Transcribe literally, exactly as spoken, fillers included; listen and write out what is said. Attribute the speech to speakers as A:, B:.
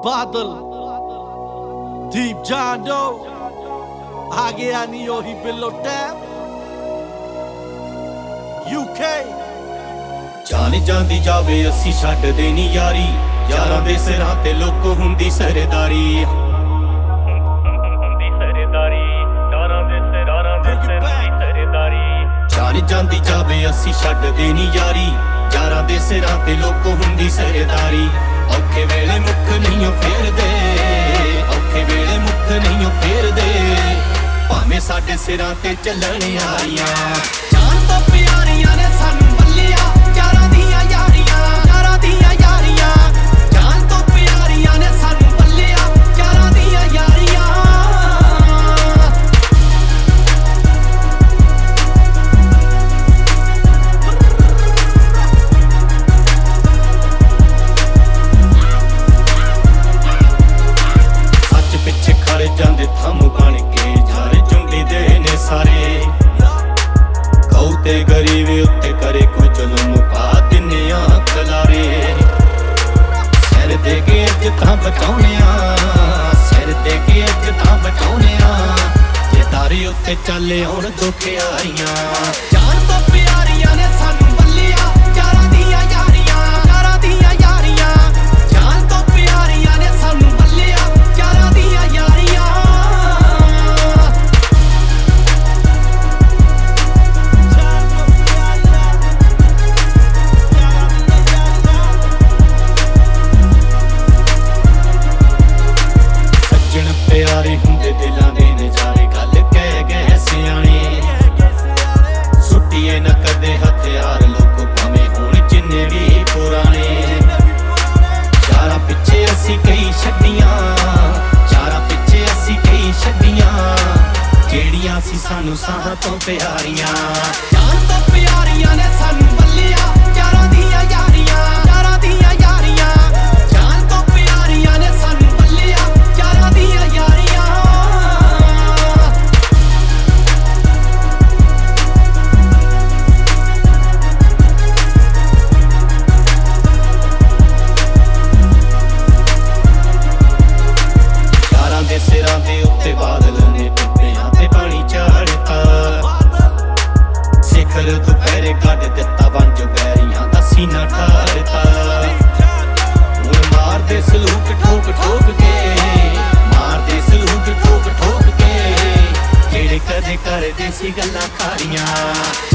A: बादल Deep John Doe आ गया नी ओही बिल्लो टैप U K
B: जान जांदी जावे असी छड्ड देनी यारी यारां दे सिरां ते लोक हुंदी सरदारी हुंदी सरदारी यारां दे सिरां ते सरदारी जान जांदी जावे असी छड्ड देनी यारी यारां दे सिरां ते लोक हुंदी सरदारी औखे वेले मुख नहीं फेरदे औखे वेले मुख नहीं फेरदे भावें साडे सिरां ते चलण आईयां जान तो प्यारियां ने सानू बल्लिया यारां दियां यारियां यारां दियां यारियां जान तो प्यारियां ने सानू बल्लिया यारां दियां यारियां सच पिछे खड़े जांदे थम बन के यार चुंडी दे ने सारे ते गरीब उत्ते करे कोई जुल्म पा दिन्ने आ खलारे सिर दे के इज्जतां बचाउने आ सिर दे के इज्जतां बचाउने आ जे तारे उत्ते चले हुण दुख आईयां जान तो प्यारियां ने सानू बल्लिया यारां दियां यारियां यारां दियां यारियां जान तो प्यारियां ने सानू बल्लिया यारां दियां यारियां प्यारे हुंदे दिलां दे नजारे गल कह गए सियाणे सुट्टिए न कदे हथियार लोक भावें होण जिन्ने भी पुराने यारां पिछे असी कई छड्डियां यारां पिछे असी कई छड्डियां जेड़ियां सी सानू साह तो प्यारियां जान तो प्यारियां ने सानू बल्लिया यारां दियां यारियां यारां दियां यारियां जान तो प्यारियां ने सानू बल्लिया यारां दियां यारियां यारां दे सिरां दे उत्ते बादल ने टुੱਟਿਆਂ ते पानी झाड़ता सिखर दुपहरे कढ दिता वंज बैरियां दा सीना ठारता हुण मार दे सलूक ठोक ठोक के मार दे सलूक ठोक ठोक के जेड़े कदे करदे सी गल्लां खारियां।